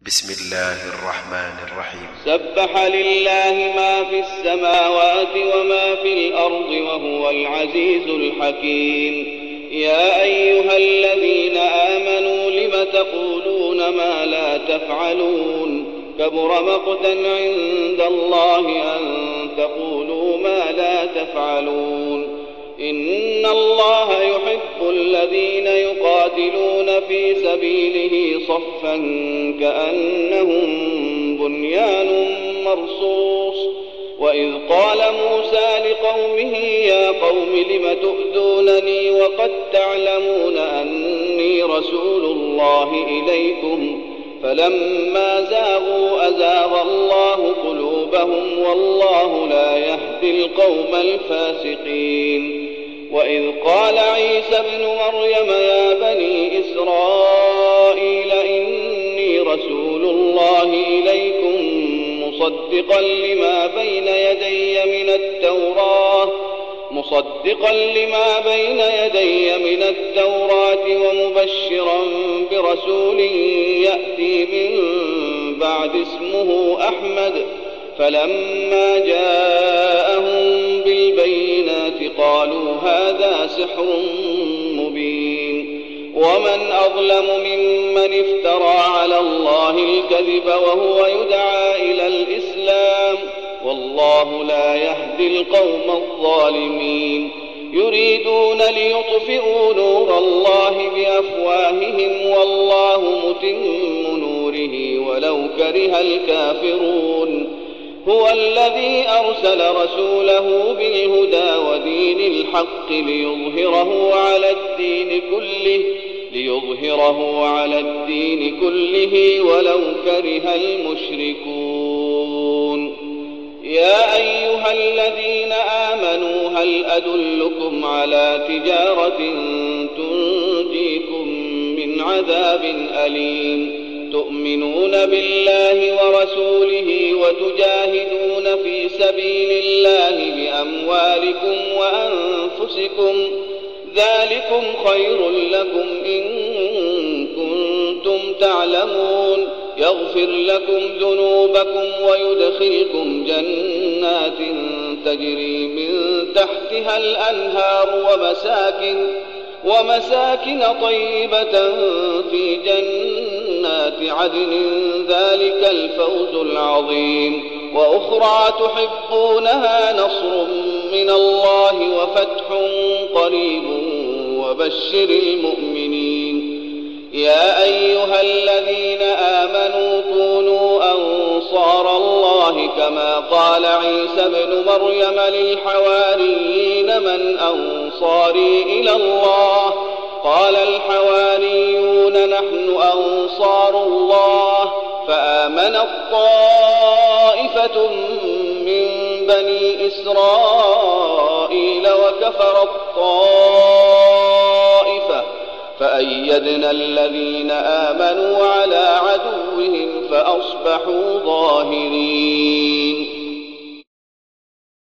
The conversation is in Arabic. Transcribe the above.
بسم الله الرحمن الرحيم. سبح لله ما في السماوات وما في الأرض وهو العزيز الحكيم. يا أيها الذين آمنوا لم تقولون ما لا تفعلون؟ كبر مقتا عند الله أن تقولوا ما لا تفعلون. إن الله يحب الذين يقاتلون في سبيله صفا كأنهم بنيان مرصوص. وإذ قال موسى لقومه يا قوم لم تؤذونني وقد تعلمون أني رسول الله إليكم فلما زاغوا أزاغ الله قلوبهم والله لا يهدي القوم الفاسقين. وإذ قال عيسى ابن مريم يا بني إسرائيل إني رسول الله إليكم مصدقا لما بين يدي من التوراة ومبشرا برسول يأتي من بعد اسمه أحمد. فلما جاءهم بالبينات قالوا هذا سحر مبين. ومن أظلم ممن افترى على الله الكذب وهو يدعى إلى الإسلام والله لا يهدي القوم الظالمين. يريدون ليطفئوا نور الله بأفواههم والله متم نوره ولو كره الكافرون. هو الذي أرسل رسوله بالهدى ودين الحق ليظهره على الدين كله ولو كره المشركون. يا أيها الذين آمنوا هل أدلكم على تجارة تنجيكم من عذاب أليم؟ تؤمنون بالله ورسوله وتجاهدون في سبيل الله بأموالكم وأنفسكم ذلكم خير لكم إن كنتم تعلمون. يغفر لكم ذنوبكم ويدخلكم جنات تجري من تحتها الأنهار ومساكن طيبة في جنات عدن ذلك الفوز العظيم. وأخرى تحبونها نصر من الله وفتح قريب وبشر المؤمنين. يا أيها الذين آمنوا كونوا أنصار الله كما قال عيسى ابن مريم للحواريين من أنصاري إلى الله؟ قال الحواريون نحن أنصار الله. فآمنت طائفة من بني إسرائيل وكفرت طائفة فأيدنا الذين آمنوا على عدوهم فأصبحوا ظاهرين.